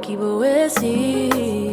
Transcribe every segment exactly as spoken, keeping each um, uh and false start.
que vou esse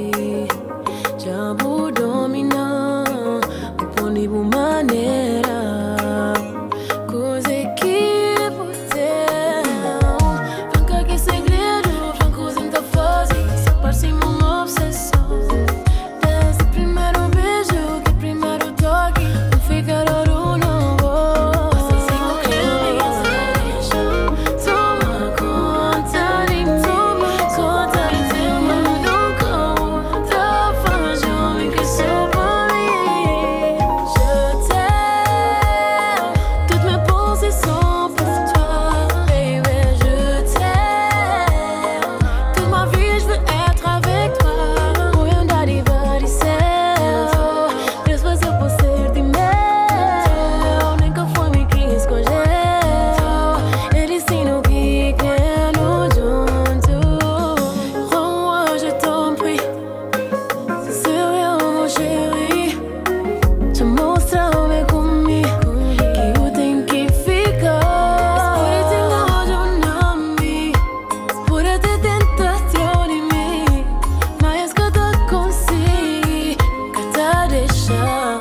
Jambu domina O pone bu maneira Coisa que você Franca que segredo Franco sinta fase Se parece uma obsessão Desde o primeiro beijo Que primeiro toque Não fica raro não vou Sozinho que me deixa Toma conta de mim Conta de teu mundo como Tá fazendo que sou por mim Je t'aime Toutes mes pensées sont pour toi Baby, je t'aime Toute ma vie je veux être avec toi Vou andar e vai céu Depois eu posso ser de meu Nunca foi me que escolheu Ele ensina o que querendo junto Rends-moi, je t'en prie C'est sérieux mon chéri Te mostrar-me comigo Que eu tenho que ficar Por te hoje eu não me Por te tentação de mim Mas que eu te consigo Que te deixar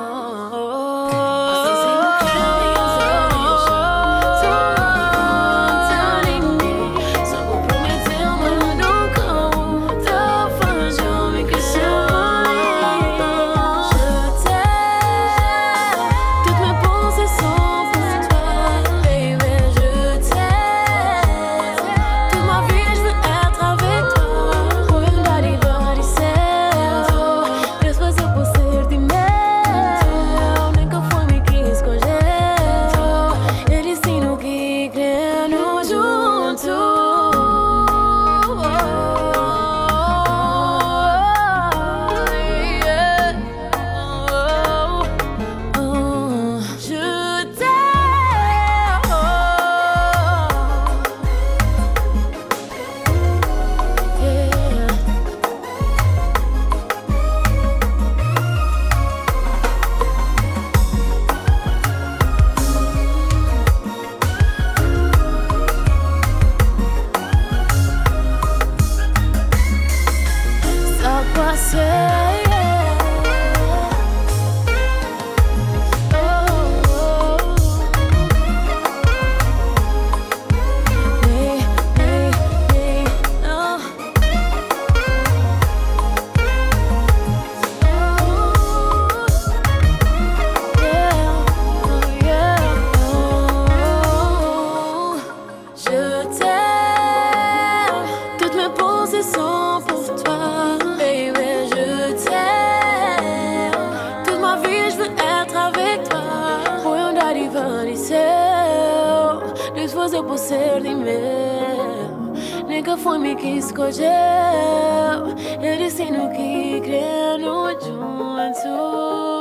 Sozinho que me deixa Toma conta de mim Só vou prometer mas nunca Tá fazendo que sou Je t'aime Toutes mes pensées sont pour toi Baby, je t'aime Toute ma vie je veux être avec toi Vou andar e vai céu Depois eu posso ser de meu Nunca foi me que escolheu Ele ensina o que querendo junto Je t'aime Yeah. Ça passe Je t'aime, toutes mes pensées sont pour toi, baby, je t'aime. Toute ma vie je veux être avec toi. Vou andar e vai céu. Depois eu posso ser de meu. Nunca foi me que escolheu. Ele ensina o que querendo junto.